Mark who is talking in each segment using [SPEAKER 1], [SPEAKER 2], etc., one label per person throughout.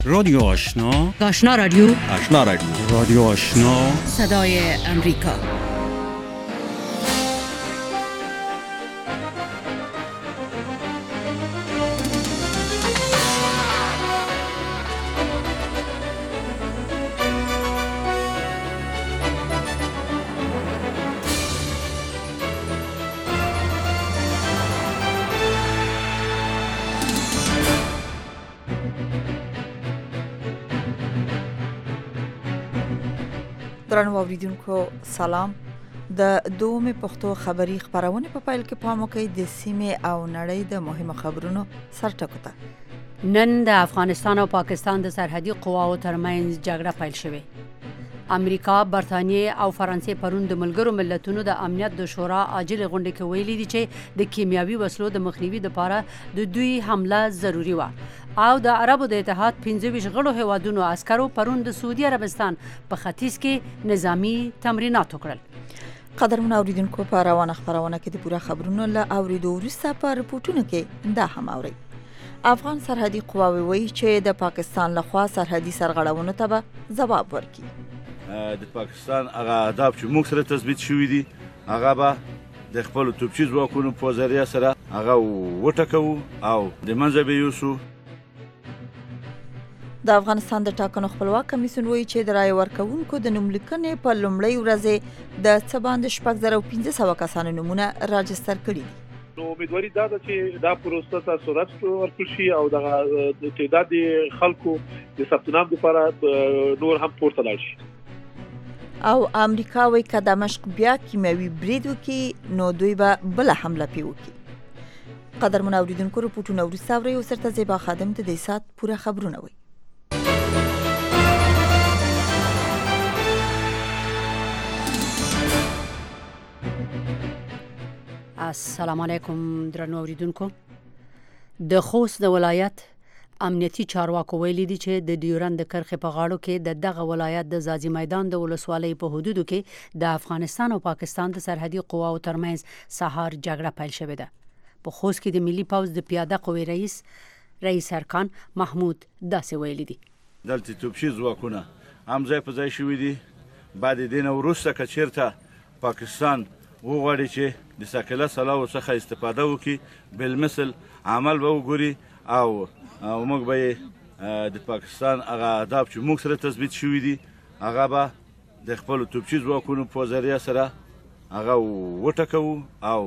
[SPEAKER 1] رادیو آشنا،
[SPEAKER 2] آشنا رادیو،
[SPEAKER 3] آشنا رادیو،
[SPEAKER 1] رادیو آشنا،
[SPEAKER 2] صدای امریکا.
[SPEAKER 4] درنو اوریدونکو سلام. د دومې پښتو خبری خبرونه په پیل کې پام وکړئ د سیمې او نړۍ د مهمو خبرونو سرټکو ته.
[SPEAKER 2] نن د افغانستان او پاکستان د سرحدي قواو ترمنځ جګړه پیل شوه. امریکا، برتانیې او فرانسې پرون د ملګرو ملتونو د امنیت د شورا عاجل غونډه کې ویلي دي چې د کیمیاوي وسلو د مخنیوي لپاره د دوی حمله ضروری و. او د عربو د اتحاد 25 غړو هیوادونو عسکرو پرون د سعودي عربستان په ختیځ کې نظامی تمرینات وکړل.
[SPEAKER 4] قدرمن اوریدونکو په روانه خبرونه کې د پوره خبرونو له اوریدو وروسته په رپورټونو کې دا هم اوري. افغان سرحدي قواوی وایي چې د پاکستان لخوا سرحدي سرغړونو ته به ځواب ورکړي.
[SPEAKER 5] د پاکستان هغه اهداف چې موږ سره تثبیت شوي دي هغه به د خپل توپچي ځواکونو په ذریعه سره هغه وټکوو او د منځه به یوسو.
[SPEAKER 4] د افغانستان د ټاکنو خپلواک کمیسیون وایي چې د رای ورکوونکو د نوملیکنې په لومړۍ ورځ د څه باندې 6500 کسانو نومونه راجستر کړي دي.
[SPEAKER 6] نو امیدواري دا ده چې دا پروسه ته سرعت ورکړل شي او د تعداد خلکو د ثبت نام لپاره نور هم پورته لاړ شي.
[SPEAKER 4] او امریکا وایي که دمشق بیا کیمیاوي برید وکړي نو دوی به بله حمله پرې وکړي. قدرمن اوریدونکو رپورټونه وروسته اورئ او سرته زیبا خادم ته د سات پوره خبرونه وایي.
[SPEAKER 2] السلام علیکم درنو اوریدونکو. د خوست د ولایت امنیتي چارواکو ویلي دي چې د ډیورند کرښې په غاړو کې د دغه ولایت د ځاځي میدان د ولسوالۍ په حدودو کې د افغانستان او پاکستان د سرحدي قواو ترمنځ سهار جګړه پیل شوې ده. په خوست کې د ملي پوځ د پیاده قوې رئیس ارکان محمود داسې ویلي دي.
[SPEAKER 5] دلته توپچي ځواکونه هم ځای په ځای شوي دي. بعد دې نه وروسته که چېرته پاکستان وغواړي چې د ساکله سلاو څخه استفاده وکړي بالمثل عمل به وګوري او موږ به د پاکستان هغه اهداف چې موږ سره تثبیت شوي دي هغه به د خپلو توپچي ځواکونو په ذریعه سره هغه وټکوو او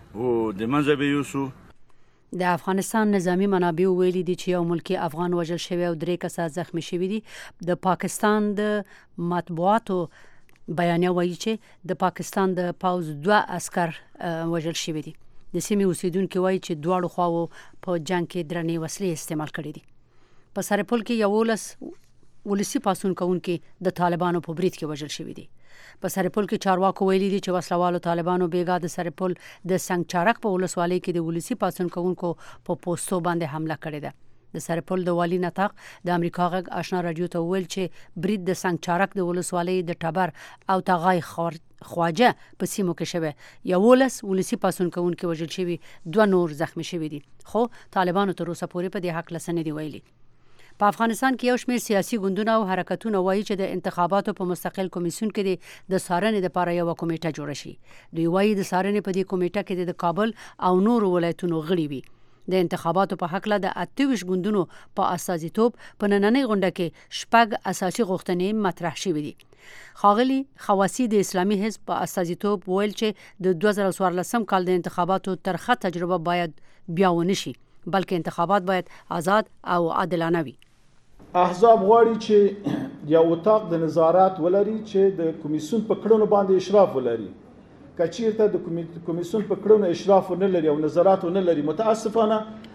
[SPEAKER 5] د منځه به یوسو.
[SPEAKER 2] د افغانستان نظامی منابع ویلي دي چې یو ملکی افغان وژل شوی او 3 کسان زخمی شوي دي. د پاکستان د مطبوعاتو بیانیه وایي چې د پاکستان د پوځ 2 عسكر وژل شوي دي. د سیمې اوسیدونکو وایي چې دواړو خواو په جنگ کې درنې وسلې استعمال کړې دي. په سرپل کې 11 ولسی پاسون کوونکي د طالبانو په برید کې وژل شوي دي. په سرپل کې چارواکو ویلي دي چې وسلوالو طالبانو بیګا د سرپل د سنگ چارک په ولسوالۍ کې د ولسی پاسون کوونکو په پوسټو باندې حمله کړې ده. د سرپل د والی نطاق د امریکا غږ آشنا رادیو ته ویل چې برید د سنگ چارک د ولسوالۍ د ټبر او تغای خواجه په سیمو کې شوه. 11 ولسی پاسون کوونکي وژل شوي، 2 نور زخمی شوي دي، خو طالبانو تر اوسه پورې په دې حق لسنه دی ویلي. په افغانستان کې یو شمېر سیاسي ګوندونه او حرکتونه وایي چې د انتخاباتو په مستقل کمیسیون کې د څارنې لپاره یو کمیټه جوړه شي. دوی وایي د څارنې په دې کمیټه کې د کابل او نورو ولایتونو غړي وي. د انتخاباتو په حق له د 28 ګوندونو په استازیتوب په نننۍ غونډه کې 6 اساسي غوښتنې مطرح شوې دي. ښاغلي خواسی د اسلامي حزب په استازیتوب ویل چې د 2014 کال د انتخاباتو ترخه تجربه باید بیا ونشي، بلکې انتخابات باید آزاد او عادلانه وي.
[SPEAKER 7] احزاب غواړي چې یو اتاق د نظارت ولري چې د کمیسیون په کړنو باندې اشراف ولري. کچیرته د کمیسیون په کړنو اشراف نه لري او نظارت نه لري. متاسفانه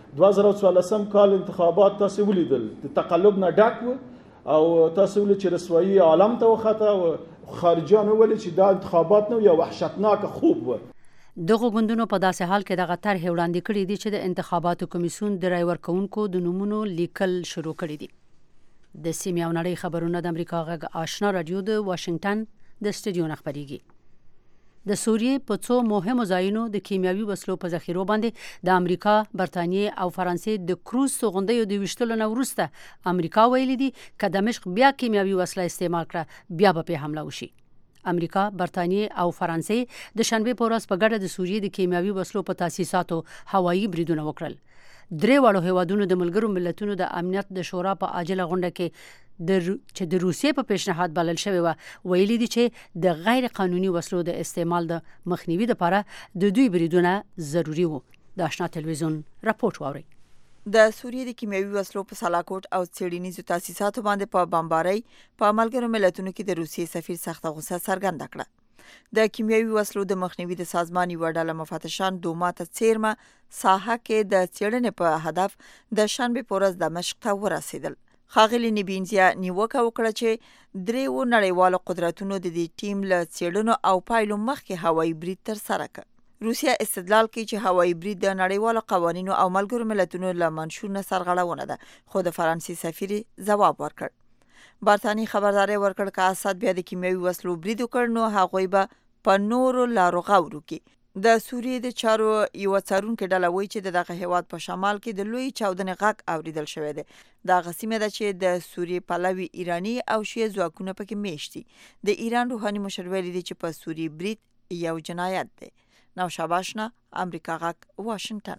[SPEAKER 7] 2014 کال انتخابات تاسو ولیدل د تقلب نه ډک او تاسو ول چې رسوایی عالم ته وخته او خارجيان ول چې دا انتخابات نو یو وحشتناک خوب و.
[SPEAKER 2] دغه غوندونو په داسې حال کې دغه طرح وړاندې کړی دي چې د انتخاباتو کمیسیون د رای ورکوونکو د نومونو لیکل شروع کړی دي. د سیمې او نړۍ خبرونه د امریکا غږ آشنا رادیو د واشنگټن د سټډیو خبريږي. د سوریې په څو مهمو ځایونو د کیمیاوي وسلو په ذخیرو باندې د امریکا، برتانیې او فرانسې د کروز توغندیو د ویشتلو نه وروسته امریکا ویلي دي که دمشق بیا کیمیاوي وسله استعمال کړه بیا به پې حمله وشي. امریکا، برتانیې او فرانسې د شنبې په ورځ په ګډه د سوریې د کیمیاوي وسلو په تاسیساتو هوایي بریدونه وکړل. درې واړو هیوادونو د ملګرو ملتونو د امنیت د شورا په عاجله غونډه کې چې د روسیې په پیشنهاد بلل شوی و ویلي دي چې د غیر قانوني وسلو د استعمال د مخنیوي لپاره د دوی بریدونه ضروری وو. د آشنا تلویزیون راپورټ واورئ.
[SPEAKER 4] د سوریې د کیمیاوي وسلو په سالاکوټ او څېړنیزو تاسیساتو باندې په بمبارۍ په ملګرو ملتونو کې د روسیې سفیر سخته غوسه څرګنده کړه. د کیمیاوي وسلو د مخنیوي د سازمان یوه ډله مفتشان دوما ته څیرمه ساحه کې د څېړنې په هدف د شنبې په ورځ دمشق ته ورسېدل. ښاغلي نبینزیا نیوکه وکړه چې دریو نړیوالو قدرتونو د دې ټیم له څېړنو او پایلو مخکې هوایي برید ترسره کړ. روسیا استدلال کوي چې هوایي برید د نړیوالو قوانینو او ملګرو ملتونو له منشور نه سرغړونه ده، خو د فرانسې سفیر ځواب ورکړ. برتانیې خبرداری ورکړ که اسد بیا د کیمیاوي وسلو برید وکړ نو هغوی به په نورو لارو غور وکړي. د سوریې د چارو یوه څارونکې ډله وایي چې دغه هیواد په شمال کې د لوی چاودنې غږ اوریدل شوی دی. دغه سیمه ده چې د سوریې پلوي ایراني او شیعه ځواکونه پکې میشت دي. د ایران روحاني مشر ویلي دی چې په سوریې برید یو جنایت دی. نوشابه آشنا، امریکا غږ، واشنگټن.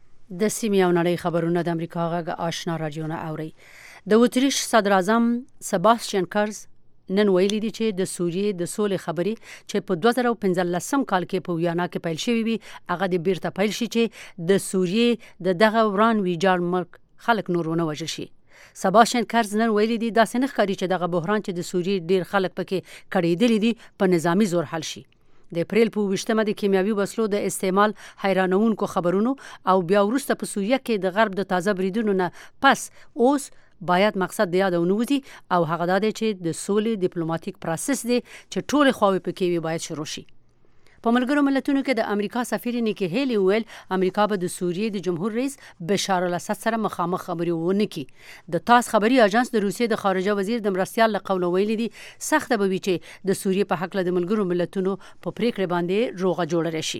[SPEAKER 2] د سیمې او نړۍ خبرونه د امریکا غږ آشنا رادیو نه اوري. د اتریش صدر اعظم سباستین کرز نن ویلي دي چې د سوریې د سولې خبرې چې په 2015 کال کې په ویانا کې پیل شوې وي هغه د بیرته پیل شي چې د سوریې د دغه وران ویجاړ ملک خلک نور ونه وژل شي. سباستین کرز نن ویلي دي داسې نه ښکاري چې دغه بحران چې د سوریې ډیر خلک پکې کړېدلي دي په نظامی زور حل شي. د اپریل په 28مه د کیمیاوي وسلو د استعمال حیرانونکو خبرونو او بیا وروسته په سوریه کې د غرب د تازه بریدونو نه پس اوس باید مقصد د یاد ونوځي او هغه دا دی چې د سولې ډیپلوماټیک پروسس دی چې ټول خواوې پکې وي باید شروع شي. په ملګرو ملتونو کې د امریکا سفیر نیکی هیلی ویل امریکا به د سوریې د جمهور رئیس بشار الاسد سره مخامخ خبرې ونه کړي. د تاس خبري اژانس د روسیې د خارجه وزیر د مرستیال له قوله ویلي دي سخته به وي چې د سوریې په حق له د ملګرو ملتونو په پریکړه باندې روغه جوړه راشي.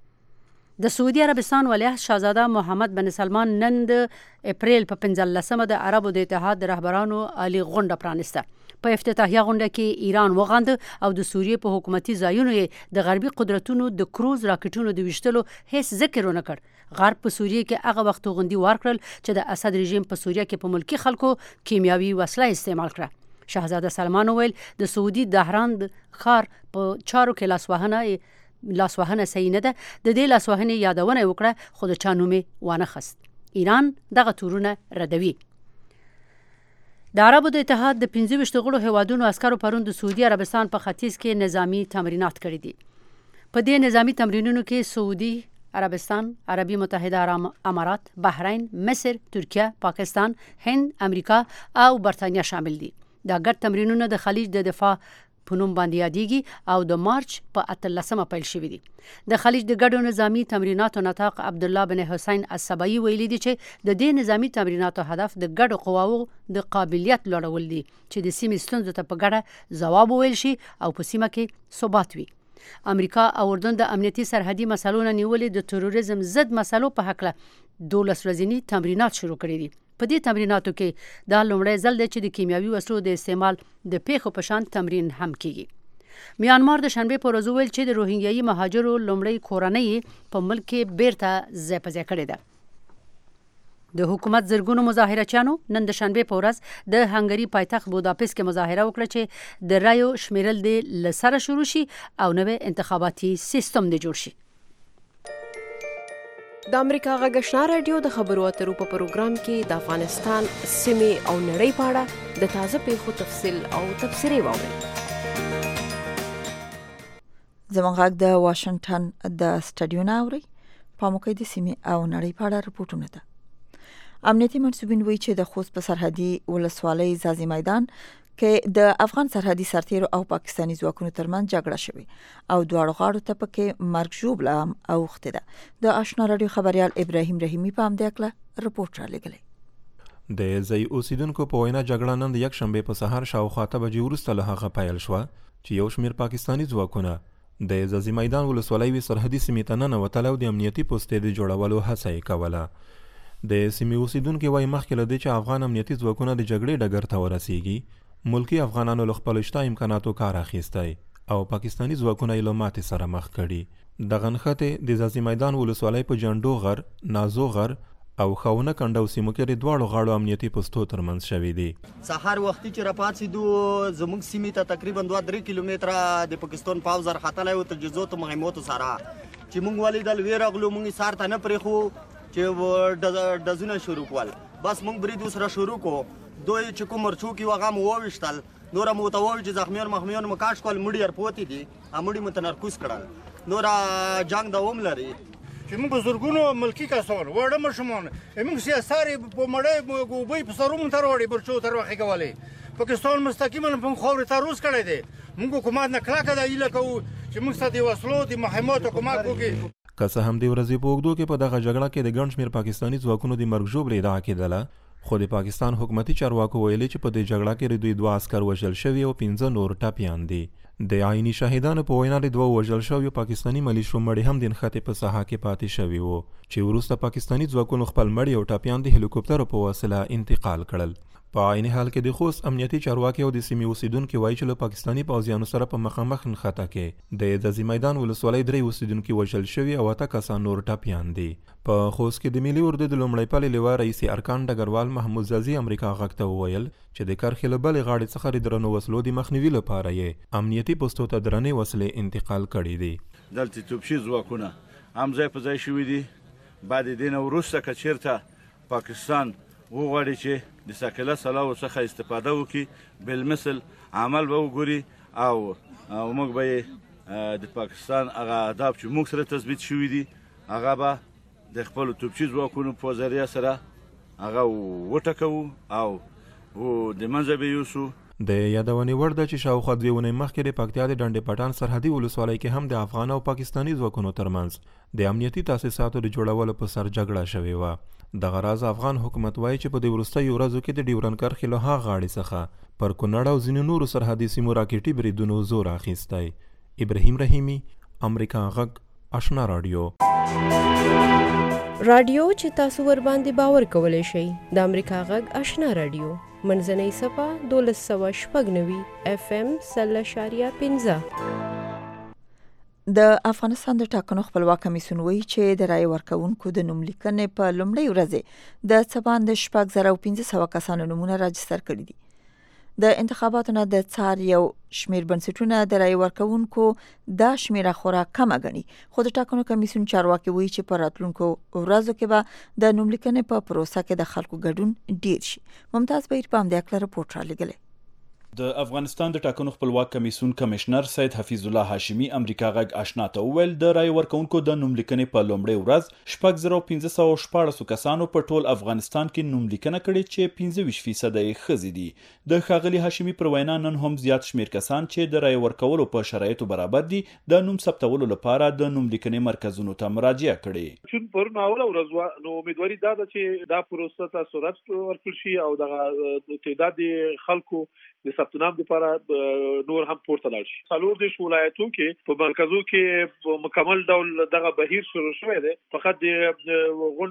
[SPEAKER 2] د سعودي عربستان ولیعهد شاهزاده محمد بن سلمان نن د اپریل په 15مه د عربو د اتحاد د رهبرانو عالی غونډه پرانسته. په افتتاحیه غونډه کې ایران وغند او د سوریې په حکومتي ځایونو د غربي قدرتونو د کروز راکټونو د وشتلو هیڅ ذکر ونه کړ. غرب په سوریې کې هغه وخت غوندي ورکړل چې د اسد رژیم په سوریه کې په ملکی خلکو کیمیاوي وسله استعمال کړه. شاهزاده سلمان ویل د سعودي دهران خار په چارو کې لاسوهنه صحیح نه ده. د دې لاسوهنې یادونه وکړه خو د چا نوم وانه خست. ایران دغه تورونه ردوي. د عربو د اتحاد د 25 غړو هیوادونو عسکرو پرون د سعودي عربستان په ختیځ کې نظامی تمرینات کړي دي. په دې نظامی تمرینونو کې سعودي عربستان، عربي متحده امارات، بحرین، مصر، ترکیه، پاکستان، هند، امریکا او برتانیا شامل دي. دا ګډ تمرینونه د خلیج د دفاع په نوم باندې یادېږي او د مارچ په 18مه پیل شوي دي. د خلیج د ګډو نظامی تمریناتو نطاق عبدالله بن حسین السبایی ویلي دي چې د دې نظامی تمریناتو هدف د ګډو قواو د قابلیت لوړول دي چې د سیمې ستونزو ته په ګډه ځواب وویل شي او په سیمه کې ثبات وي. امریکا او اردن د امنیتي سرحدي مسلو نه نیولې د تروریزم ضد مسلو په حق له 12 ورځني تمرینات شروع کړي دي. په دې تمریناتو کې دا لومړی ځل دی چې د کیمیاوي وسلو د استعمال د پیښو په شان تمرین هم کیږي. میانمار د شنبې په ورځ ویل چې د روهینګیایي مهاجرو لومړی کورنۍ په ملک کې بیرته ځای په ځای کړې ده. د حکومت زرګونو مظاهرچیانو نن د شنبې په ورځ د هنګري پایتخت بوداپست کې مظاهره وکړه چې د رایو شمیرل د لسره شروع شي او نوې انتخاباتي سیستم د جوړ شي.
[SPEAKER 3] د امریکا غږ آشنا رادیو د خبرو اترو په پروګرام کې د افغانستان سیمې او نړۍ په اړه د تازه پیښو تفصیل او تبصرې واورئ.
[SPEAKER 4] زموږ غږ د واشنگټن د سټډیو نه اوري. په موقع د سیمې او نړۍ په اړه رپورټونه ده. امنیتي منسوبین وایي چې د خوست په سرحدي ولسوالۍ ځاځي میدان کې د افغان سرحدي سرتیرو او پاکستاني ځواکونو ترمنځ جګړه شوې او دواړو غاړو ته پکې مرګ ژوبله هم اوښتې ده. د آشنا رادیو خبریال ابراهیم رحیمي په همدې هکله رپورټ رالیږلی.
[SPEAKER 8] د ځای اوسیدونکو په وینا جګړه نن د یک شنبې په سهار شاوخوا 8 بجې وروسته له هغه پیل شوه چې یو شمېر پاکستاني ځواکونه د ځاځي میدان ولسوالۍ سرحدي سیمې ته ننوتل او د امنیتي پوستې د جوړولو هڅه یې کوله. د سیمې اوسیدونکي وایي مخکې له دې چې افغان امنیتي ځواکونه د جګړې ډګر ته ورسیږي ملکي افغانانو له خپلو شته امکاناتو کار اخیستی او پاکستاني ځواکونه یې له ماتې سره مخ کړي. دغه نښتې د ځاځي میدان ولسوالۍ په جنډو غر، نازو غر او خاونه کنډو سیمو کې د دواړو غاړو امنیتي پوستو ترمنځ شوي دي.
[SPEAKER 9] سهار وختي چې راپاڅېدو زموږ سیمې ته تقریبا 2-3 کیلومتره د پاکستان پوځ راختلی و تر جزو مهماتو سره چې موږ ولیدل ویرغلو، موږ ایسار ته نه پرېښو چې ډزونه شروع کول. بس موږ برید ورسره شروع کړو. دوی چې کوم مرچوکي و هغه مو وویشتل، نوره مو ورته وویل چې زخمیان مخمیان مو کاش کول، مړي پروتې دي، مړي مو تنرکوز کړل. نوره جنګ دوام لري
[SPEAKER 10] چې موږ بزرګونو ملکي کسان وړه ماشومان موږ سیاسارې په مړی ګوبۍ په سرو مون تر وړې برچو تر وخې کولی. پاکستان مستقیما په خاورې ته روز کړی دی. موږ حکومت نه کلکه دا هیله کوو چې موږ ته د وسلو د مهماتو کومک وکړي.
[SPEAKER 8] که څه هم دې ورځې په اوږدو کې په دغه جګړه کې د ګڼ شمېر پاکستاني ځواکونو د مرګ ژوبلې ادعا کېدله، خو د پاکستان حکومتي چارواکو ویلي چې په دې جګړه کې د دوی 2 عسکر وژل شوي او 15 نور ټپیان دي. د عیني شاهدانو په وینا د 2 وژل شویو پاکستاني ملیشو مړي هم د نښتې په ساحه کې پاتې شوي وو چې وروسته پاکستاني ځواکونو خپل مړي او ټپیان د هلیکوپټرو په وسیله انتقال کړل. په عین حال کې د خوست امنیتي چارواکي او د سیمې اوسیدونکي وایي چې له پاکستاني پوځیانو سره په مخامخ نښته کې د ځاځي میدان ولسوالۍ 3 اوسیدونکي وژل شوي او 8 کسان نور ټپیان دي. په خوست کې د ملي اردو د لومړی پلې لیوه رئیس ارکان ډګروال محمود ځاځي امریکا غږ ته وویل چې د کرښې له بلې غاړې څخه د درنو وسلو د مخنیوي لپاره یې امنیتي پوستو ته درنې وسلې انتقال کړي دي.
[SPEAKER 5] دلته توپچي ځواکونه هم ځای په ځای شوي دي. بعد دې نه وروسته که چېرته پاکستان وغواړي چې د ساکله سلاو څخه استفاده وکړي، بالمثل عمل به وګوري او موږ به د پاکستان هغه اهداف چې موږ سره تثبیت شوي دي هغه به د خپلو توپچي ځواکونو په ذریعه سره هغه وټکوو او د منځه به یوسو.
[SPEAKER 8] د یادونې وړ ده چې شاوخوا 2 اونۍ مخکې د پکتیا د ډنډې پټان سرحدي ولسوالۍ کې هم د افغان او پاکستاني ځواکونو ترمنځ د امنیتي تاسیساتو د جوړولو په سر جګړه شوې وه. دغه راز افغان حکومت وایي چې په دې وروستیو ورځو کې د ډیورنډ کرښې له هغه غاړې څخه پر کونړ او ځینو نورو سرحدي سیمو راکټي بریدونو زور اخیستی. ابراهیم رحیمي، امریکا غږ، آشنا رادیو.
[SPEAKER 3] رادیو چې تاسو ور باندې باور کولای شئ د امریکا غږ آشنا رادیو منځنۍ صفه 1290 FM 0.15.
[SPEAKER 4] د افغانستان د ټاکنو خپلواک کمیسیون وایي چې د رای ورکوونکو د نوم لیکنې په لومړۍ ورځ د څبان د 4500 کسانو نومونه راجستر کړي دي. د انتخاباتو نه د څار یو شمیر بنسټونه د رای ورکوونکو دا شمیره خورا کمه ګڼي، خو د ټاکنو کمیسیون چارواکي وایي چې په راتلونکو ورځو کې به د نوم لیکنې په پروسه کې د خلکو ګډون ډیر شي. ممتاز بهیر په همدې اړه رپورټ رالیږلی.
[SPEAKER 11] د افغانستان د ټاکنو خپلواک کمیسیون کمشنر سید حفیظ الله هاشمی امریکا غږ آشنا ته وویل د رای ورکوونکو د نوم لیکنې په لومړۍ ورځ 4514 کسانو په ټول افغانستان کې نوم لیکنه کړې چې 25% یې ښځې دي. د ښاغلي هاشمی پر وینا نن هم زیات شمیر کسان چې د رای ورکولو په شرایطو برابر دي د نوم ثبتولو لپاره د نوم لیکنې مرکزونو ته مراجعه کړې.
[SPEAKER 6] چون پرون اوله ورځ نو امیدواري دا ده چې دا پروسه ته سرعت ورکړل شي او د تعداد خلکو د ثبت نام لپاره نور هم پورته لاړ شي. څلور د ولایتو کې په مرکزو کې مکمل ډول دغه بهیر شروع شوی دی. فقط د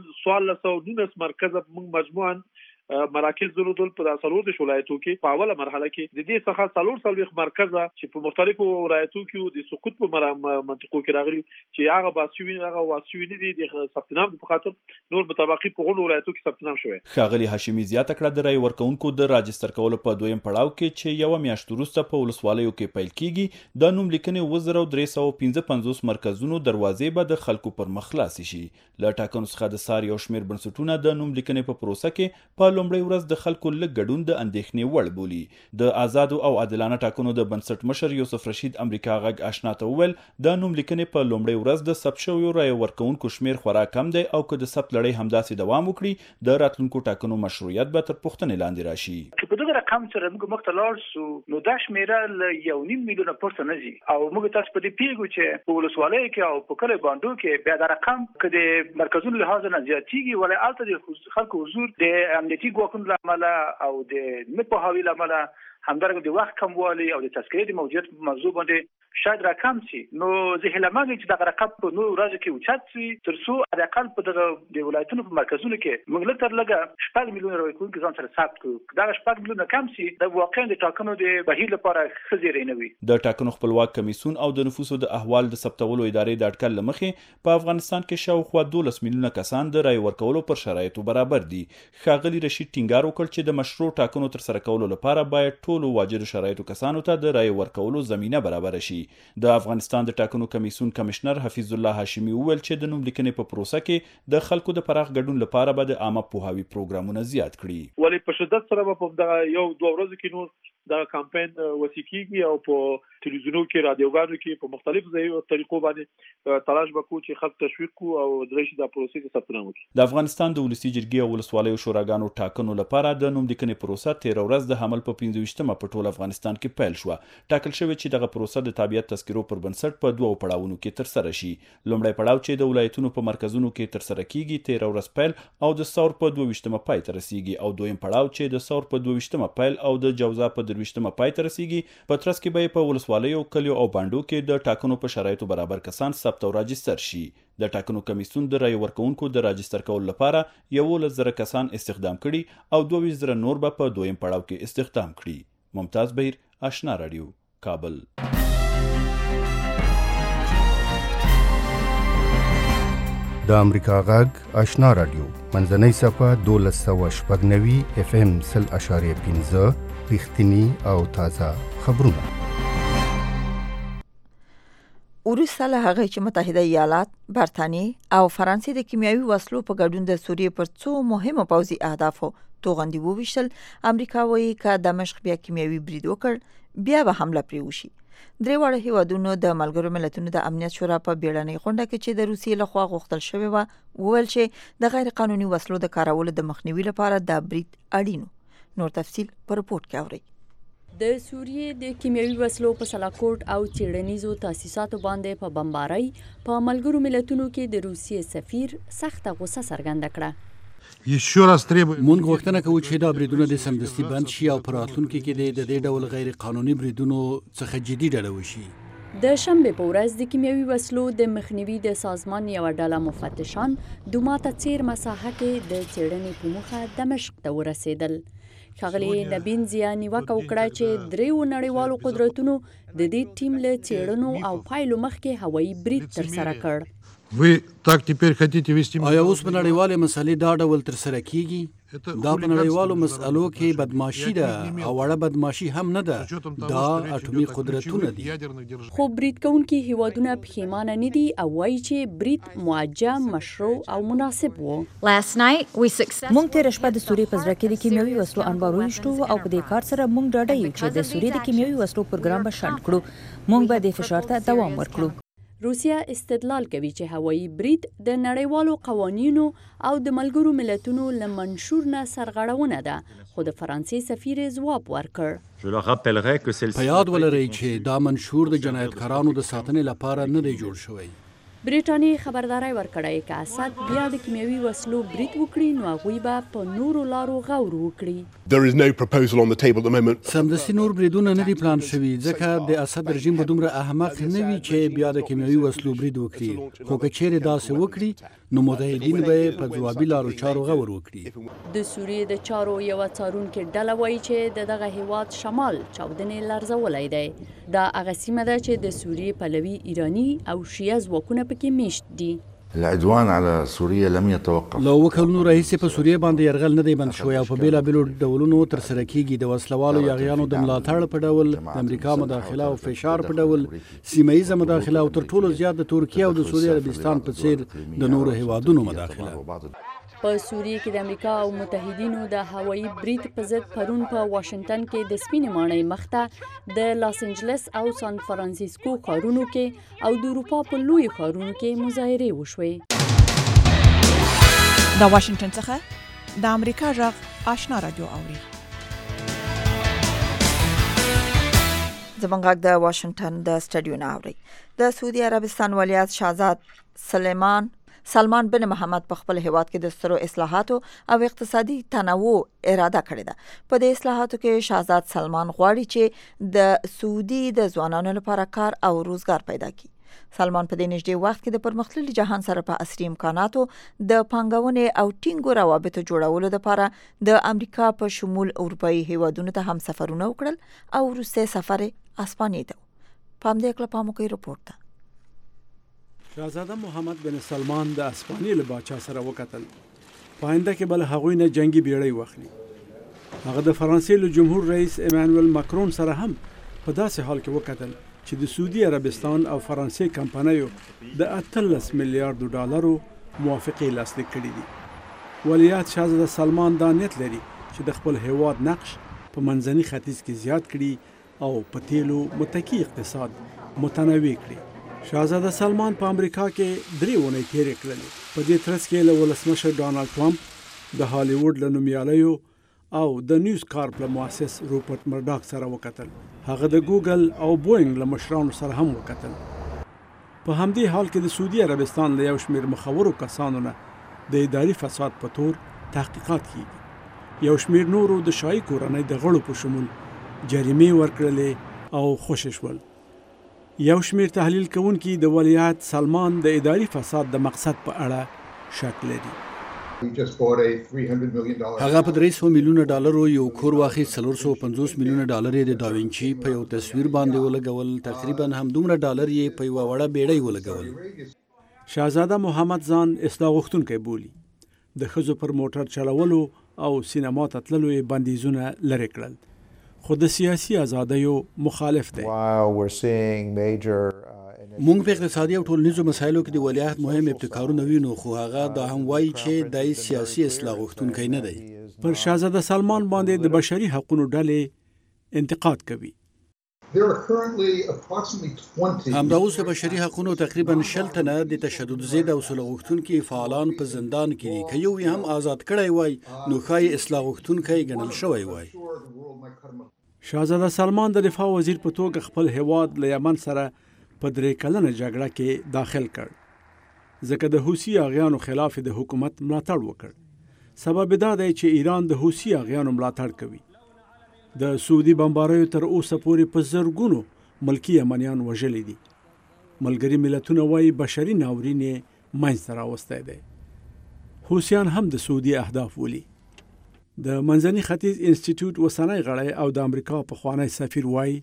[SPEAKER 6] 1419 مرکز موږ مجموعاً مراکز درلودل په څلور د ولایتو کې په اوله مرحله کې د دې څخه 4 مرکز چې په مختلفو ولایتو کې د سقوط په منطقو کې راغلي چې هغه واسوي نه دي د ثبت نام په خاطر نور مطابقي په غونډو ولایتو کې ثبت نام شوی.
[SPEAKER 11] ښاغلي هاشمی زیاته کړه د رای ورکوونکو د راجستر کولو په دویم پړاو کې چې یو میاشت وروسته په ولسوالیو کې پیل کیږي د نوم لیکنې 1355 مرکزونو دروازې به د خلکو پر مخ خلاص شي. له ټاکنو څخه د سار یو شمیر بنسټونه د نوم لیکنې په پروسه کې په لومړی ورځ د خلکو لږ ګډون د اندېښنې وړ بولي. د آزادو او عادلانه ټاکنو د بنسټ مشر یوسف رشید امریکا غږ آشنا ته وویل د نوم لیکنې په لومړۍ ورځ د ثبت شویو رای ورکوونکو شمیر خورا کم دی او که د ثبت لړۍ همداسې دوام وکړي د راتلونکو ټاکنو مشروعیت به تر پوښتنې لاندې راشي.
[SPEAKER 12] که په دغه رقم سره موږ مخ ته لاړ سو نو دا شمیره له 1.5 میلیونه پورته نه ځي او موږ تاسو په دې پیږو چې په ولسوالیو کې او په کلیو باندو کې بیا دا رقم که د مرکزونو لحاظ نه زیاتېږي ولې هلته د خلکو حضور د امنیتي ګواښونو له امله او د نه پوهاوي له امله همدارنګه د وخت کموالی او د تذکرې د موجودیت په موضوع باندې شاید راکم شي نو زه هیله مند چې دغه رقم په نورو ورځو کې اوچت شي تر څو حد اقل په دغه د ولایتونو په مرکزونو کې موږ لږ تر لږه 6 میلیونه روپۍ کوونکي ځان سره ثبت کړو. دغه 6 میلیونه کم شي د واقعا د ټاکنو د بهیر لپاره ښه زیری نه وي.
[SPEAKER 11] د ټاکنو خپلواک کمیسیون او د نفوسو د احوال د ثبتولو ادارې د اټکل لمخې په افغانستان کې شاوخوا 12 میلیونه کسان د رای ورکولو پر شرایطو برابر دي. ښاغلي رشید ټینګار وکړ چې د مشروع ټاکنو تر سره کولو لپاره باید ټولو واجد شرایطو کسانو ته د رای ورکولو زمینه برابر شي. د افغانستان د ټاکنو کمیسیون کمشنر حفیظ الله هاشمي وویل چې د نوملیکنې په پروسه کې د خلکو د پراخ ګډون لپاره به د عامه پوهاوي پروګرامونه زیات کړي.
[SPEAKER 6] ولې په شدت سره په دغه یو دوه ورځې کې نور دا کمپاین وسیکيږي او په تلویزیونونو کې رادیوګانو کې په مختلفو طریقو باندې تلاش وکړو چې خلک تشویق کو او درېش د پروسې ته ثبت نام وکړي.
[SPEAKER 11] د افغانستان د ولسی جرګې او ولسوالیو شوراګانو ټاکنو لپاره د نوملیکنې پروسه 13 ورځ د حمل په 15مه په ټول افغانستان کې پیل شو. ټاکل شوی چې دغه پروسه د تابعیت تذکرو پر بنسټ په دوه پړاوونو کې تر سره شي. لومړی پړاو چې د ولایتونو په مرکزونو کې تر سره کیږي 13 ورځ پیل او د ثور په 22مه پای ته رسیږي او دویم پړاو چې د ثور په 22مه پیل او د جوزا په 23مه پای ته رسیږي. په ترڅ کې به په ولسوالیو کلیو او باندو کې د ټاکنو په شرایطو برابر کسان ثبت او راجستر شي. د ټاکنو کمیسیون د رای ورکونکو د راجستر کولو لپاره 11,000 کسان استخدام کړي او 22,000 نور به په دویم پړاو کې استخدام کړي. ممتاز بهیر، آشنا رادیو، کابل.
[SPEAKER 13] د امریکا غږ آشنا رادیو منځنۍ صفحه 1290 FM 0.5 رښتینی او تازه خبرونه.
[SPEAKER 4] وروسته له هغه چې متحده ایالات، برتانیې او فرانسې د کیمیاوي وسلو په ګډون د سوریې پر څو مهمو پوځي اهدافو توغندي وویشتل، امریکا وایي که دمشق بیا کیمیاوي برید وکړ بیا به حمله پرې وشي. درې واړه هیوادونو د ملګرو ملتونو د امنیت شورا په بیړنۍ غونډه کې چې د روسیې لخوا غوښتل شوې وه وویل چې د غیر قانوني وسلو د کارولو د مخنیوي لپاره دا برید اړین. نور تفصیل په رپورت کې اورئ.
[SPEAKER 14] د سوریې د کیمیاوي وسلو په سلاکوټ او څېړنیزو تاسیساتو باندې په بمبارۍ په ملګرو ملتونو کې د روسیې سفیر سخته غوسه څرګنده کړه.
[SPEAKER 15] مونږ غوښتنه کوو چې دا بریدونه د سمدستي بند شي او په راتلونکي کې د دې ډول غیر قانوني بریدونو څخه جدي ډډه وشي.
[SPEAKER 14] د شنبې په ورځ د کیمیاوي وسلو د مخنیوي د سازمان یوه ډله مفتشان دوماته څیر مساحه کې د څېړنې په موخه دمشق ته ورسېدل. ښاغلي نبین زیا نیوکه وکړه چې دریو نړیوالو قدرتونو د دې ټیم له څېړنو او پایلو مخکې هوایي برید ترسره کړ.
[SPEAKER 15] آیا اوس په نړیوالې مسلې دا ډول ترسره کیږي؟ دا په نړیوالو مسألو کې بدماشي ده او وړه بدماشي هم نه ده، دا اټومي قدرتونه دي.
[SPEAKER 14] خو برید کوونکي هیوادونه پښیمانه نه دي او وایي چې برید موجه، مشروع او مناسب و.
[SPEAKER 16] مونږ تېره شپه د سوریې په زړه کې د کیمیاوي وسلو انبار وویشتو او په دې کار سره مونږ ډاډه یو چې د سوریې د کیمیاوي وسلو پروګرام به شنډ کړو. مونږ به د فشار ته دوام ورکړو.
[SPEAKER 14] روسیه استدلال کوي چې هوایي برید د نړیوالو قوانینو او د ملګرو ملتونو له منشور نه سرغړونه ده، خو د فرانسې سفیر ځواب ورکړ.
[SPEAKER 15] په یاد ولرئ چې دا منشور د جنایتکارانو د ساتنې لپاره نه دی جوړ شوی.
[SPEAKER 14] بریټانیې خبرداری ورکړی که اسد بیا د کیمیاوي وسلو برید وکړي نو هغوی به په نورو لارو غور وکړي.
[SPEAKER 15] سمدستي نور بریدونه نه دي پلان شوي ځکه د اسد رژیم به دومره احمق نه وي چې بیا د کیمیاوي وسلو برید وکړي، خو که چیرې داسې وکړي نو متحدین به په ځوابي لارو چارو غور وکړي.
[SPEAKER 14] د سوریې د چارو یوه څارونکې ډله وایي چې د دغه هیواد شمال چاودنې لرزولی دی. دا هغه سیمه ده چې د سوریې پلوي ایراني او شیعه ځواکونه پکې میشت دي.
[SPEAKER 17] العدوان على سوريا لم يتوقف.
[SPEAKER 15] لو وکړو راهیسې په سوریې باندې یرغل نه دی بند شوی او په بیلابیلو ډولونو ترسره کیږي. د وسلوالو یاغیانو د ملاتړ په ډول، د امریکا مداخله او فشار په ډول، سیمه ییزه مداخله او تر ټولو زیات د ترکیه او د سعودي عربستان په څیر د نورو هیوادونو مداخله.
[SPEAKER 14] په سوریې کې د امریکا او متحدینو د هوایي برید په ضد پرون په واشنگټن کې د سپینې ماڼۍ مخته د لاس انجلس او سان فرانسیسکو ښارونو کې او د اروپا په لویو ښارونو کې مظاهرې وشوې.
[SPEAKER 18] د واشنگټن څخه د امریکا غږ آشنا رادیو اوري.
[SPEAKER 4] زموږ غږ د واشنگټن د سټډیو نه اوري. د سعودي عربستان ولیعهد شاهزاد سلیمان سلمان بن محمد په خپل هیواد کې د سترو اصلاحاتو او اقتصادي تنوع اراده کړې ده. په دې اصلاحاتو کې شاهزاد سلمان غواړي چې د سعودي د ځوانانو لپاره کار او روزګار پیدا کړي. سلمان په دې نږدې وخت کې د پرمختللي جهان سره په عصري امکاناتو د پانګونې او ټینګو روابطو جوړولو لپاره د امریکا په شمول اروپایي هیوادونو ته هم سفرونه وکړل او وروسته سفر اسپانیې ته. پام دې کړه پام کوي رپورټ ته.
[SPEAKER 15] شاهزاده محمد بن سلمان د اسپانیې له باچا سره وکتل. پاینده کې بل هغوی نه جنگي بیړۍ واخلي. هغه د فرانسې له جمهور رئیس ایمانوئل ماکرون سره هم په داسې حال کې وکتل چې د سعودي عربستان او فرانسې کمپنیو د 18 میلیارډ ډالرو موافقې لاسلیک کړې دي. ولیعهد شاهزاده سلمان دا نیت لري چې د خپل هیواد نقش په منځني ختیځ کې زیات کړي او په تیلو متکی اقتصاد متنوع کړي. شاهزاده سلمان په امریکا کې 3 ونې تیرې کړلې. په دې ترڅ کې له ولسمشر ډانلډ ټرمپ د هالیوډ له نومیالیو او د نیوز کارپ له مؤسس روپرټ مرډاک سره وکتل. هغه د ګوګل او بوینګ له مشرانو سره هم وکتل. په همدې حال کې د سعودي عربستان له یو شمېر مخورو کسانو نه د اداري فساد په تور تحقیقات کیږي. یو شمېر نورو د شاهي کورنۍ د غړو په شمول جریمې ورکړلې او خوشي شول. یو شمېر تحلیل کوونکي د ولیعهد سلمان د اداري فساد د مقصد په اړه شک لري. هغه په 300 میلیونه ډالرو یو کور واخیست. 450 میلیونه ډالر یې د داوینچي په یو تصویر باندې ولګول. تقریبا هم دومره ډالر یې په یو وړه بیړۍ ولګول. شاهزاده محمد ځان اصلاح غوښتونکی بولي. د ښځو پر موټر چلولو او سینما ته تللو یې بندیزونه لرې کړل. خو د سیاسي ازادیو مخالف دی. مونږ په اقتصادي او ټولنیزو مسایلو کې د ولیعهد مهم ابتکارونه وینو، خو هغه دا هم وایي چې د سیاسي اصلاح غوښتونکی نه دی. پر شاهزاده سلمان باندې د بشري حقوقو ډلې انتقاد کوي. همدا اوس د بشري حقوقو تقریبا 60 تنه د تشدد ضد او سوله غوښتونکي فعالان په زندان کې دي. که یو هم آزاد کړی وای نو ښایي اصلاح غوښتونکی ګڼل شوی وای. شاهزاده سلمان د دفاع وزیر په توګه خپل هیواد له یمن سره په 3 کلنه جګړه کې داخل کړ، ځکه د حوثي اغیانو خلاف د حکومت ملاتړ وکړ. سبب دا دی چې ایران د حوثي اغیانو ملاتړ کوي. د سعودي بمباریو تر اوسه پورې په زرګونو ملکی یمنیان وژلي دي. ملګري ملتونه وایي بشري ناورین یې منځته راوستی دی. حوثیان هم د سعودي اهداف ولي. د منځني ختیځ انسټیټیوټ وسنۍ غړی او د امریکا پخوانی سفیر وایي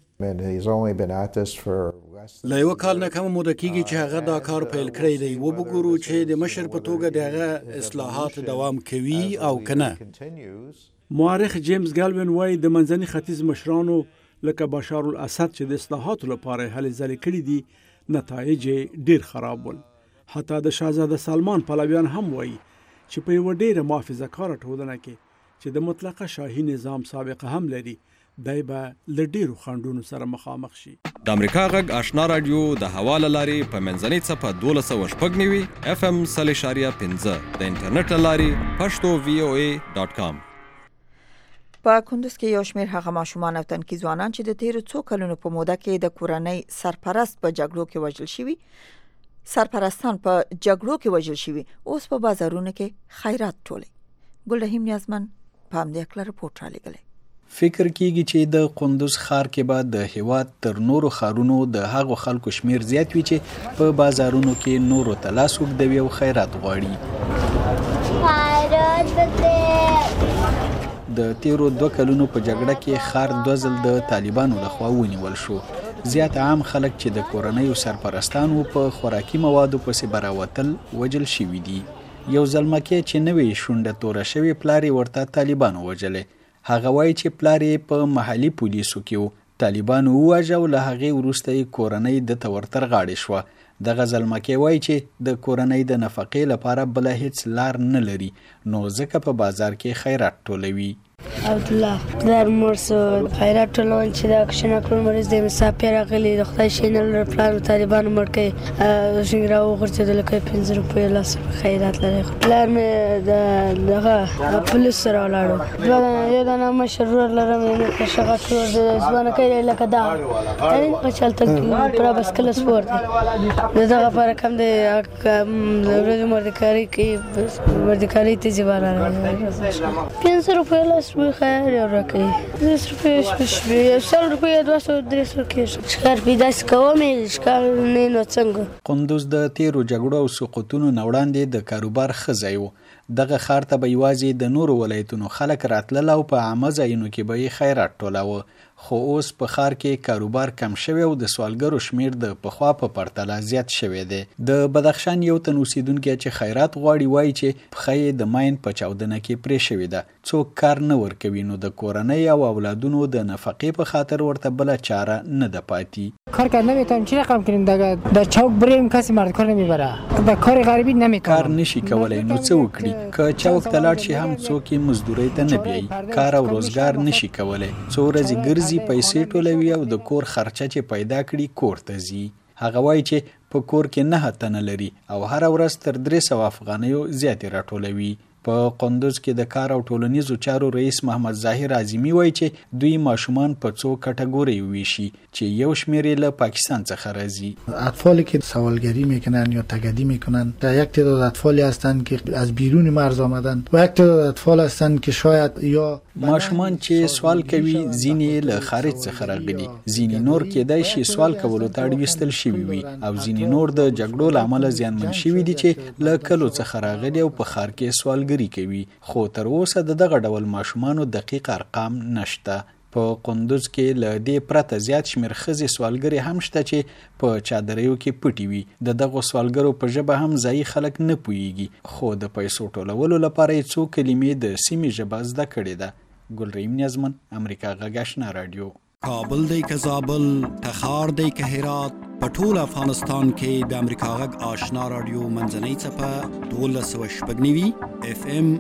[SPEAKER 15] له یو کال نه کمه موده کېږي چې هغه دا کار پیل کړی دی. وګورو چې د مشر په توګه د هغه اصلاحات دوام کوي او که نه. مورخ جیمز ګالوین وایي د منځني ختیځ مشرانو لکه بشار الاسد چې د اصلاحاتو لپاره هلې ځلې کړي دي نتایج ډیر خراب ول. حتی د شاهزاده سلمان پلویان هم وایي چې په یوه ډیره محافظه کاره ټولنه کې چې د مطلقه شاهي نظام سابقه هم لري دای به له ډیرو خنډونو سره مخامخ شي.
[SPEAKER 19] د امریکا غږ آشنا رادیو د هوا له لارې په منځنۍ څپه 1290 FM 0.5 د انټرنیټ له لارې پښتو voa.com.
[SPEAKER 4] په کندوز کې یو شمېر هغه ماشومان او تنکي ځوانان چې د تیرو څو کلونو په موده کې د کورنۍ سرپرست په جګړو کې وژل شوي سرپرستان په جګړو کې وژل شوي اوس په بازارونو کې خیرات ټولي. ګل رحیم نیازمن په همدې اړه رپورټ رالیږلی.
[SPEAKER 20] فکر کیږي چې د کندوز ښار کې به د هیواد تر نورو ښارونو د هغو خلکو شمیر زیات وي چې په بازارونو کې نورو ته لاس اوږدوي او خیرات غواړي. د تیرو 2 کلونو په جګړه کې ښار 2 ځل د طالبانو لخوا ونیول شو. زیات عام خلک چې د کورنیو سرپرستانو په خوراکي موادو پسې براوتل وجل شوي دي. یو ځلمکې چې نوې شونډه توره شوې پلار یې ورته طالبانو وژلې. هغه وایي چې پلار یې په محلي پولیسو کې و. طالبانو وواژه او له هغې وروسته یې کورنۍ دته ورتر غاړې شوه. دغه ځلمکې وایي چې د کورنۍ د نفقې لپاره بله هیڅ لار نه لري، نو ځکه په بازار کې خیرات ټولوي.
[SPEAKER 21] عبدالله پلار مور سو خیرات ټولون چې دا اکشن کړو مریض د مسافر غلي د خدای شینل پلان طالبان مړکې څنګه راوغورځیدل لکه 15 روپۍ لاس خیرات لري پلار مې دغه پولیس سره ولاړو دا نه مشرور لرم نه شغه ټول د ځوان کوي لکه دا په چلته پر بس کله سپورت دغه پر کم د ورځې مردکاری کې مردکاری ته ځوانه 500 روپۍ لاس خیر راکړي 10 روپۍ شپې 100 روپۍ 200 300 کې ښکار پیدا کوم ښکار نه نو څنګه
[SPEAKER 20] قندوز د تیرو جګړو او سقوطونو نوړاندې د کاروبار خزای وو دغه ښار ته به یوازې د نورو ولایتونو خلک راتلل او په عامه ځایونو کې به یې خیرات ټولاوه خو اوس په ښار کې کاروبار کم شوی او د سوالګرو شمیر د پخوا په پرتله زیات شوی دی د بدخشان یو تن اوسیدونکی چې خیرات غواړي وایي چې پښه یې د ماین په چاودنه کې پرې شوې ده څوک کار نه ورکوي نو د کورنۍ او اولادونو د نفقې په خاطر ورته بله چاره نه ده پاتې
[SPEAKER 22] کار که نمیتونم چی رقم کنیم در چوک بریم کسی مرد کار نمیبره در کار غریبی نمیکنم
[SPEAKER 20] کار نشي کولای نو څه وکړي که چوک ته لاړ شي هم څوک یې مزدورۍ ته نه بیایي کار او روزګار نشي کولای څو ورځې ګرځي پیسې ټولوي او د کور خرچه چې پیدا کړي کور ته ځي هغه وایي چې په کور کې 9 تنه لري او هر ورځ تر 300 افغانیو زیاتې راټولوي په قندوز کې د کار او ټولنیزو چارو رئیس محمد ظاهر اعظمي وایي چې دوی ماشومان په څو کټګوریو ویشي چې یو شمیر له پاکستان څخه راځي
[SPEAKER 23] اطفالی که سوالگری میکنن یا تگدی میکنن یک تعداد اطفالی هستند که از بیرون مرز آمدن و یک تعداد اطفال هستند که شاید یا
[SPEAKER 20] ماشومان چې سوال کوي ځینې له خارج څخه راغلي ځینې نور کېدای شي سوال کولو ته اړ ویستل شوي وي او ځینې نور د جګړو له امله زیانمن شوي دي چې له کلو څخه راغلي او په ښار کې سوالګري کوي خو تر اوسه د دغه ډول ماشومانو دقیق ارقام نشته په قندوز کې له دې پرته زیات شمیر ښځې سوالګرې هم شته چې په چادریو کې پټې وي د دغو سوالګرو په ژبه هم ځایي خلک نه پوهیږي خو د پیسو ټولولو لپاره یې څو کلمې د سیمې ژبه زده کړې ده ګلرحیم نیازمن امریکا غږ آشنا رادیو
[SPEAKER 24] کابل دی که زابل تخار دی که هرات په ټول افغانستان کې د امریکا غږ آشنا رادیو منځنۍ څپه 12.9 FM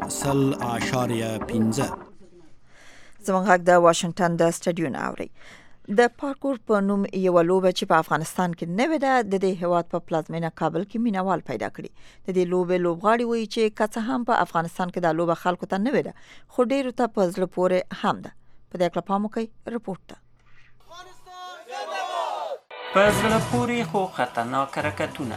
[SPEAKER 24] 100.15
[SPEAKER 4] زموږ غږ د واشنگټن د سټډیو نه اوري د پارکور په نوم یو لوبه چې په افغانستان کې نوې ده د دې هیواد په پلازمینه کابل کې مینوال پیدا کړي د دې لوبې لوبغاړي وایي چې که څه هم په افغانستان کې دا لوبه خلکو ته نوې ده خو ډیرو ته په زړه پورې هم ده په دې اړه پام وکړئ رپورټ ته
[SPEAKER 25] په زړه پورې خو خطرناک حرکتونه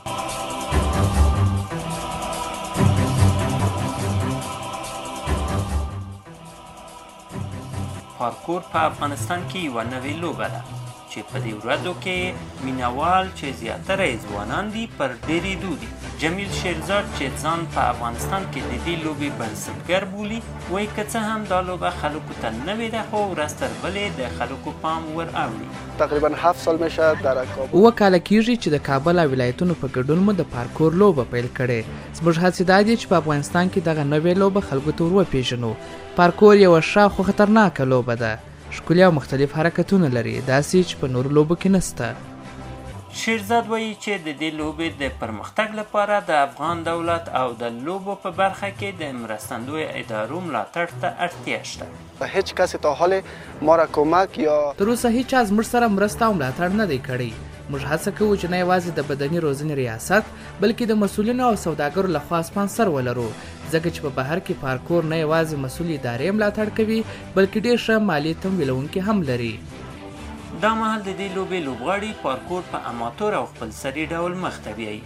[SPEAKER 25] پارکور په افغانستان کې یوه نوې لوبه ده چې په دې ورځو کې مینوال چې زیاتره یې ځوانان دي پر ډېرېدو دي جمیل شیرزاد چې ځان په افغانستان کې د دې لوبې بنسټګر بولي وایي که څه هم دا لوبه خلکو ته نوې ده خو ورځ تر بلې د خلکو پام ور اوړي
[SPEAKER 26] تقریبا 7 سال میشه در کابل
[SPEAKER 27] اوه کاله کېږي چې د کابل او ولایتونو په ګډون مو د پارکور لوبه پیل کړې زموږ هڅې دا دي چې په افغانستان کې دغه نوې لوبه خلکو ته ور وپېژنو پارکور یوه ښه خو خطرناکه لوبه ده ښکلي او مختلف حرکتونه لري داسې چې په نورو لوبو کې نسته
[SPEAKER 25] شیرزاد وایي چې د دې لوبې د پرمختګ لپاره د افغان دولت او د لوبو په برخه کې د مرستندوی ادارو ملاتړ ته اړتیا شته
[SPEAKER 26] هیڅ کس تا حال ما را کمک یا
[SPEAKER 27] تر اوسه هیچا زموږ سره مرسته او ملاتړ نه دی کړی موږ هڅه کوو چې نه یوازې د بدني روزنې ریاست بلکې د مسؤلینو او سوداګرو لخوا سپانسر ولرو ځکه چې په بهر کې پارکور نه یوازې مسؤل ادارې ملاتړ کوي بلکې ډېر ښه مالي تمویلونکي هم لري
[SPEAKER 25] دا مهال د دې لوبې لوبغاړي پارکور په اماتور او خپلسري ډول مخ ته بیایي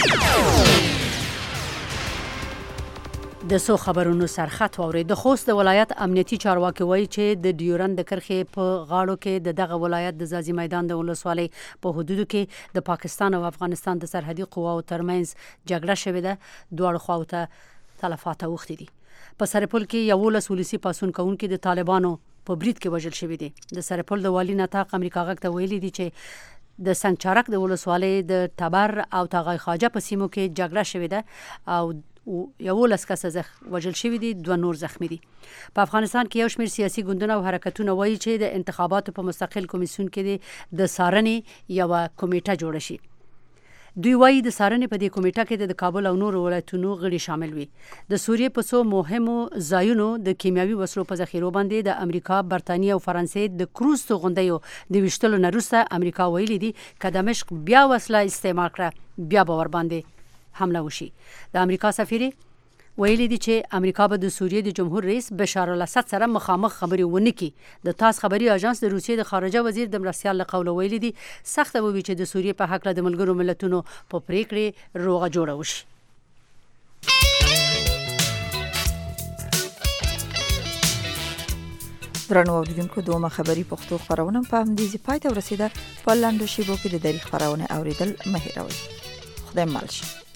[SPEAKER 2] د سو خبرونو سرخط واوري د خوست د ولایت امنیتي چارواکي وایي چې د ډیورند د کرښې په غاړو کې دغه ولایت د ځاځي میدان د ولسوالۍ په حدودو کې د پاکستان او افغانستان د سرحدي قواو ترمنځ جګړه شوې ده دواړو خواو ته تلفات اوښتي دي په سرپل کې 11 ولسي پاسون کوونکي د طالبانو په برید کې وژل شوي دي د سرپل د والي نطاق امریکا غږ ته ویلي دي چې د سنگ چارک د ولسوالۍ د تبر او تاغای خواجه په سیمو کې جګړه شوې ده او 11 کسه وژل شوي دي 2 نور زخمی دي په افغانستان کې یو شمېر سیاسي ګوندونه او حرکتونه وایي چې د انتخاباتو په مستقل کمیسیون کې د څارنې یوه کمیټه جوړه شي دوی وایي د څارنې په دې کمیټه کې د کابل او نورو ولایتونو غړي شامل وي. د سوریې په څو مهمو ځایونو د کیمیاوي وسلو په ذخیرو باندې د امریکا، برتانیې او فرانسې د کروز توغندیو د ویشتلو نه وروسته امریکا ویلي دي که دمشق بیا وسله استعمال کړه بیا به ورباندې حمله وشي. د امریکا سفیر ویلي دي چې امریکا به د سوریې د جمهور رئیس بشار الاسد سره مخامخ خبرې ونه کړي. د تاس خبري اژانس د روسیې د خارجه وزیر د مرستیال له قوله ویلي دي سخته به وي چې د سوریې په هکله د ملګرو ملتونو په پریکړې روغه جوړه وشي.
[SPEAKER 4] درنو اوریدونکو دومره خبري پښتو خبرونه په همدې پای ته ورسیده. په لاندو شیبو کې د تاریخ خبرونه اوریدل مه هیروئ. خدای مل شي.